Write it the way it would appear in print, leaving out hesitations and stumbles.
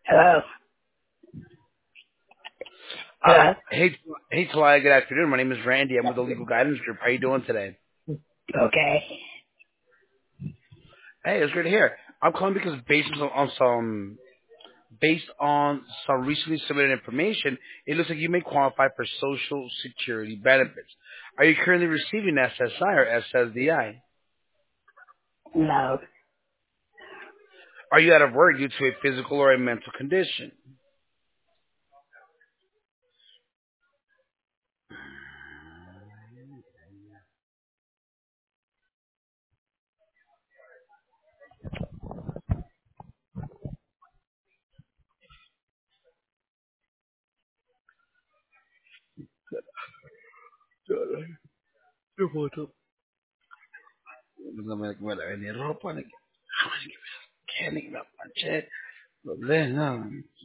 Hello? Hello? Hey, Talia. Good afternoon. My name is Randy. I'm with the Legal Guidance Group. How you doing today? Okay. Hey, it's great to hear. I'm calling because based on some recently submitted information, it looks like you may qualify for Social Security benefits. Are you currently receiving SSI or SSDI? No. Are you out of work due to a physical or a mental condition? No me lavé ni ropa, ni que ni me manché. No.